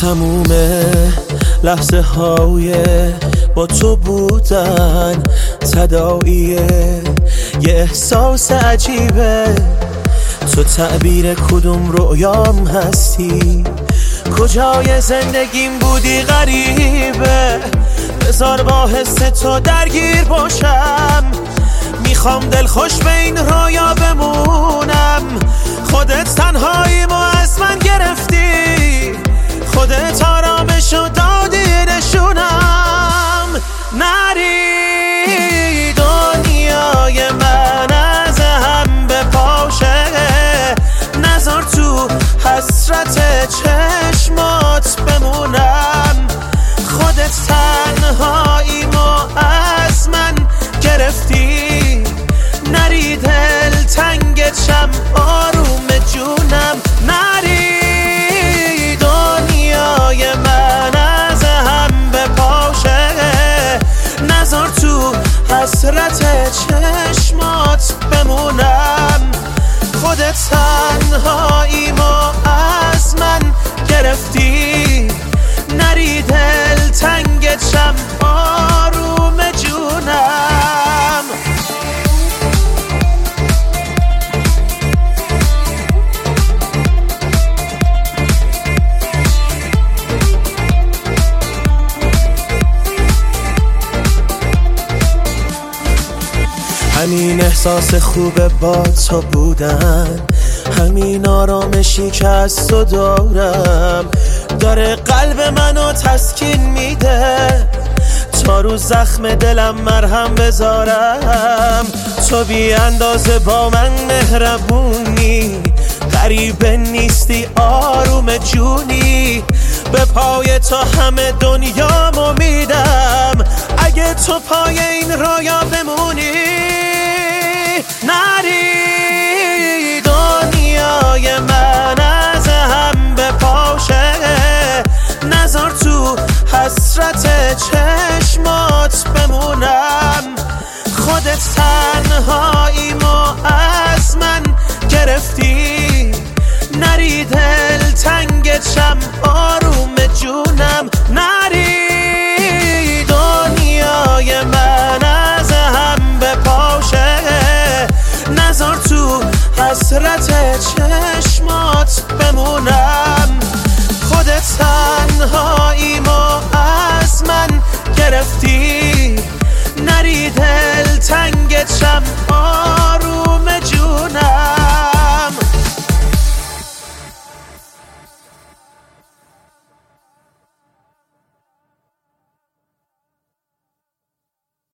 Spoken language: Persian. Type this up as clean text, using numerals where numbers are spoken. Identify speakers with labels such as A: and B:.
A: تموم لحظه های با تو بودن تداعیه، یه احساس عجیبه. تو تعبیر کدوم رویام هستی، کجای زندگیم بودی غریبه. بذار با حس تو درگیر باشم، میخوام دلخوش به این رویا بمونم. خودت تنهاییمو از من گرفتی، خودت آرامشو دادی نشونم. نری دنیای من از هم بپاشه، نذار تو حسرت چشمات بمونم. خودت تنهاییمو از من گرفتی، نری دل تنگت شم آروم جونم. نری دنیای من از هم بپاشه، نذار تو حسرت چشمات بمونم. خودت تنهاییمو از من گرفتی، نری دل تنگت شم آروم جونم. همین احساس خوبه با تو بودن، همین آرامشی که از تو دارم، داره قلب منو تسکین میده. تا رو زخم دلم مرهم بذارم، تو بی اندازه با من مهربونی. غریبه نیستی آروم جونی، به پای تو همه دنیامو میدم. اگه تو پای این رویا بمونی، نری دنیای من از هم بپاشه، نذار تو حسرت چشمات بمونم. خودت تنهاییمو از من گرفتی، نری دل تنگت شم آروم جونم. نری دنیای من از هم بپاشه، نذار تو حسرت چشمات